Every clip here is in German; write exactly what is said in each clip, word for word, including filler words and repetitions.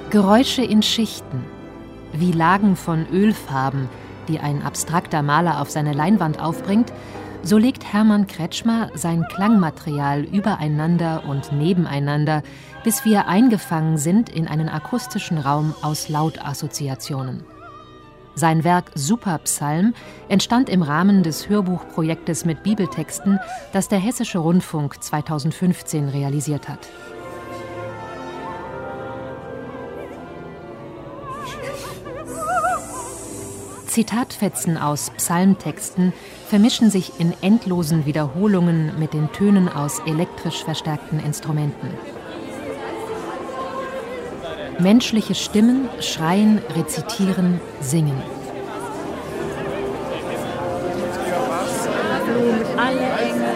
Geräusche in Schichten, wie Lagen von Ölfarben, die ein abstrakter Maler auf seine Leinwand aufbringt, so legt Hermann Kretschmer sein Klangmaterial übereinander und nebeneinander, bis wir eingefangen sind in einen akustischen Raum aus Lautassoziationen. Sein Werk Superpsalm entstand im Rahmen des Hörbuchprojektes mit Bibeltexten, das der Hessische Rundfunk zweitausendfünfzehn realisiert hat. Zitatfetzen aus Psalmtexten vermischen sich in endlosen Wiederholungen mit den Tönen aus elektrisch verstärkten Instrumenten. Menschliche Stimmen schreien, rezitieren, singen. Alle Engel.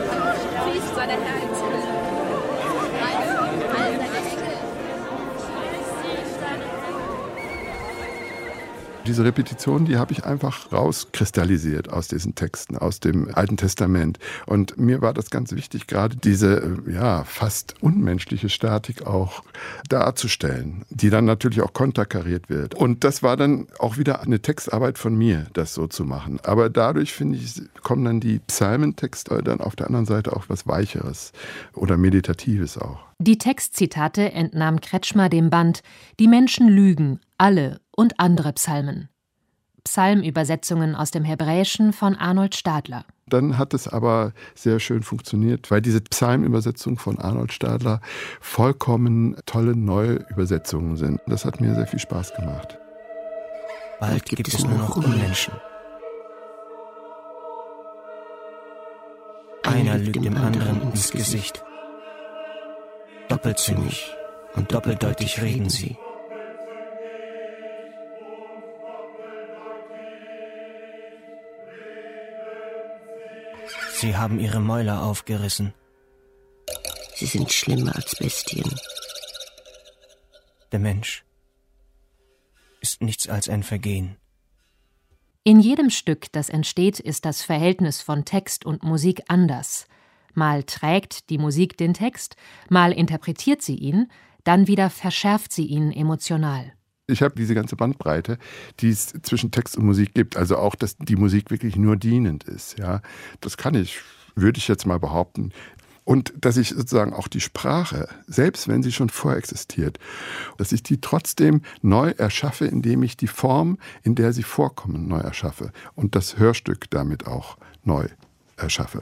Diese Repetition, die habe ich einfach rauskristallisiert aus diesen Texten, aus dem Alten Testament. Und mir war das ganz wichtig, gerade diese ja fast unmenschliche Statik auch darzustellen, die dann natürlich auch konterkariert wird. Und das war dann auch wieder eine Textarbeit von mir, das so zu machen. Aber dadurch, finde ich, kommen dann die Psalmentexte dann auf der anderen Seite auch was Weicheres oder Meditatives auch. Die Textzitate entnahm Kretschmer dem Band »Die Menschen lügen, alle und andere Psalmen«. Psalmübersetzungen aus dem Hebräischen von Arnold Stadler. Dann hat es aber sehr schön funktioniert, weil diese Psalmübersetzungen von Arnold Stadler vollkommen tolle neue Übersetzungen sind. Das hat mir sehr viel Spaß gemacht. Bald gibt es nur noch Unmenschen. Einer lügt dem anderen ins Gesicht. Doppelzüngig und doppeldeutig reden sie. Sie haben ihre Mäuler aufgerissen. Sie sind schlimmer als Bestien. Der Mensch ist nichts als ein Vergehen. In jedem Stück, das entsteht, ist das Verhältnis von Text und Musik anders. Mal trägt die Musik den Text, mal interpretiert sie ihn, dann wieder verschärft sie ihn emotional. Ich habe diese ganze Bandbreite, die es zwischen Text und Musik gibt. Also auch, dass die Musik wirklich nur dienend ist. Ja, das kann ich, würde ich jetzt mal behaupten. Und dass ich sozusagen auch die Sprache, selbst wenn sie schon vorexistiert, dass ich die trotzdem neu erschaffe, indem ich die Form, in der sie vorkommen, neu erschaffe. Und das Hörstück damit auch neu erschaffe.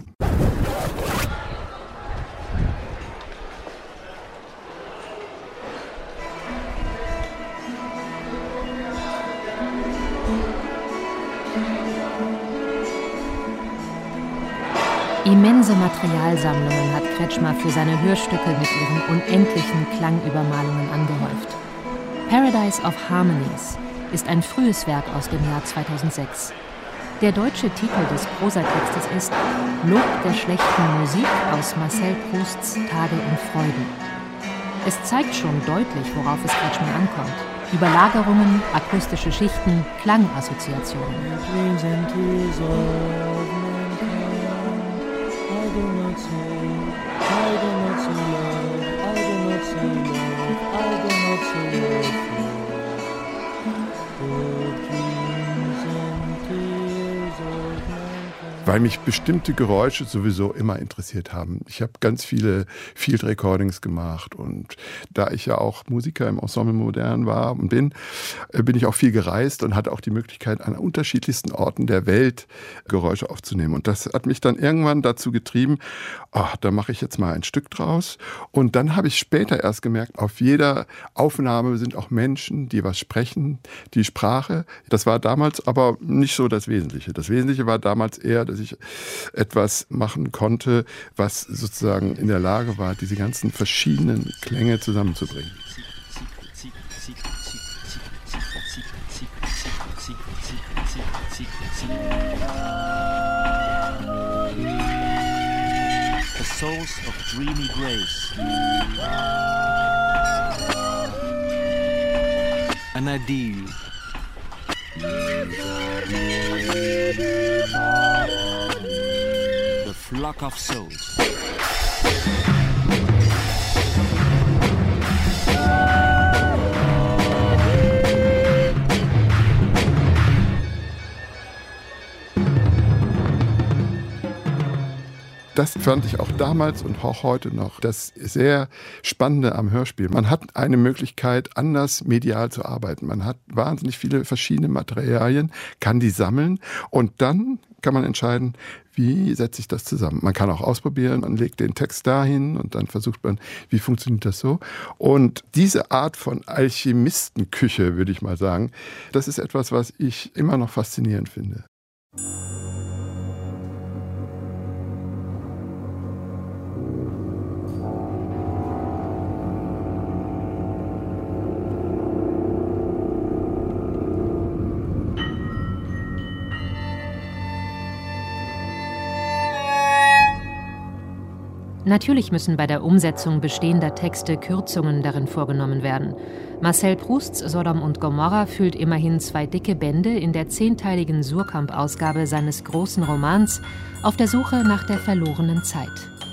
Immense Materialsammlungen hat Kretschmer für seine Hörstücke mit ihren unendlichen Klangübermalungen angehäuft. Paradise of Harmonies ist ein frühes Werk aus dem Jahr zweitausendsechs. Der deutsche Titel des Prosatextes ist Lob der schlechten Musik aus Marcel Prousts Tage und Freuden. Es zeigt schon deutlich, worauf es Kretschmer ankommt. Überlagerungen, akustische Schichten, Klangassoziationen. I do not say, I do not say love, I do not say love, I do not say love. Weil mich bestimmte Geräusche sowieso immer interessiert haben. Ich habe ganz viele Field Recordings gemacht und da ich ja auch Musiker im Ensemble Modern war und bin, bin ich auch viel gereist und hatte auch die Möglichkeit, an unterschiedlichsten Orten der Welt Geräusche aufzunehmen. Und das hat mich dann irgendwann dazu getrieben, ach, da mache ich jetzt mal ein Stück draus. Und dann habe ich später erst gemerkt, auf jeder Aufnahme sind auch Menschen, die was sprechen, die Sprache. Das war damals aber nicht so das Wesentliche. Das Wesentliche war damals eher, dass ich etwas machen konnte, was sozusagen in der Lage war, diese ganzen verschiedenen Klänge zusammenzubringen. The source of dreamy grace. An ideal. The flock of souls. Das fand ich auch damals und auch heute noch das sehr Spannende am Hörspiel. Man hat eine Möglichkeit, anders medial zu arbeiten. Man hat wahnsinnig viele verschiedene Materialien, kann die sammeln und dann kann man entscheiden, wie setze ich das zusammen. Man kann auch ausprobieren, man legt den Text dahin und dann versucht man, wie funktioniert das so. Und diese Art von Alchemistenküche, würde ich mal sagen, das ist etwas, was ich immer noch faszinierend finde. Natürlich müssen bei der Umsetzung bestehender Texte Kürzungen darin vorgenommen werden. Marcel Prousts Sodom und Gomorra füllt immerhin zwei dicke Bände in der zehnteiligen Suhrkamp-Ausgabe seines großen Romans Auf der Suche nach der verlorenen Zeit.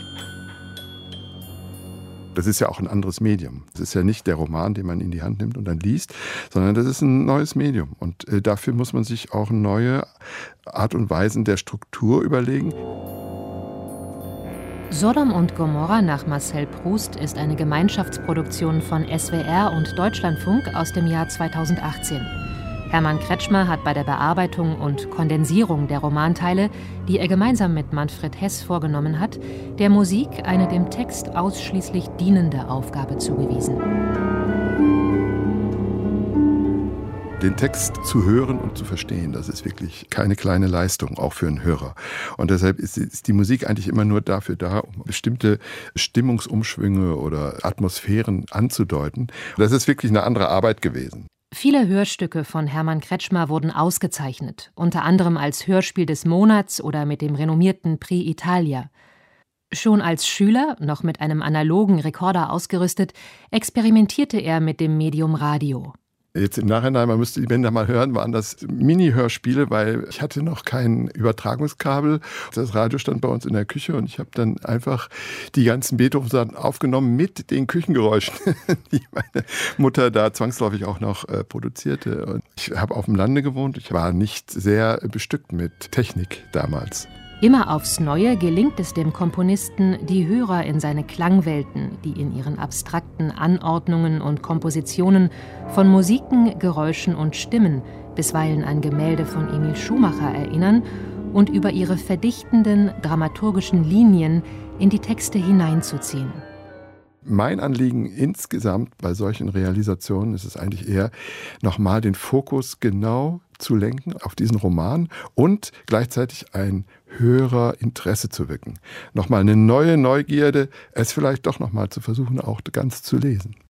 Das ist ja auch ein anderes Medium. Das ist ja nicht der Roman, den man in die Hand nimmt und dann liest, sondern das ist ein neues Medium. Und äh, dafür muss man sich auch neue Art und Weisen der Struktur überlegen. Sodom und Gomorra nach Marcel Proust ist eine Gemeinschaftsproduktion von S W R und Deutschlandfunk aus dem Jahr zweitausendachtzehn. Hermann Kretschmer hat bei der Bearbeitung und Kondensierung der Romanteile, die er gemeinsam mit Manfred Heß vorgenommen hat, der Musik eine dem Text ausschließlich dienende Aufgabe zugewiesen. Den Text zu hören und zu verstehen, das ist wirklich keine kleine Leistung, auch für einen Hörer. Und deshalb ist, ist die Musik eigentlich immer nur dafür da, um bestimmte Stimmungsumschwünge oder Atmosphären anzudeuten. Das ist wirklich eine andere Arbeit gewesen. Viele Hörstücke von Hermann Kretschmer wurden ausgezeichnet, unter anderem als Hörspiel des Monats oder mit dem renommierten Prix Italia. Schon als Schüler, noch mit einem analogen Rekorder ausgerüstet, experimentierte er mit dem Medium Radio. Jetzt im Nachhinein, man müsste die Bänder mal hören, waren das Mini-Hörspiele, weil ich hatte noch kein Übertragungskabel. Das Radio stand bei uns in der Küche und ich habe dann einfach die ganzen Beethoven-Sachen aufgenommen mit den Küchengeräuschen, die meine Mutter da zwangsläufig auch noch äh, produzierte. Und ich habe auf dem Lande gewohnt, ich war nicht sehr bestückt mit Technik damals. Immer aufs Neue gelingt es dem Komponisten, die Hörer in seine Klangwelten, die in ihren abstrakten Anordnungen und Kompositionen von Musiken, Geräuschen und Stimmen, bisweilen an Gemälde von Emil Schumacher erinnern, und über ihre verdichtenden, dramaturgischen Linien in die Texte hineinzuziehen. Mein Anliegen insgesamt bei solchen Realisationen ist es eigentlich eher, nochmal den Fokus genau zu lenken auf diesen Roman und gleichzeitig ein Hörerinteresse zu wecken. Nochmal eine neue Neugierde, es vielleicht doch nochmal zu versuchen, auch ganz zu lesen.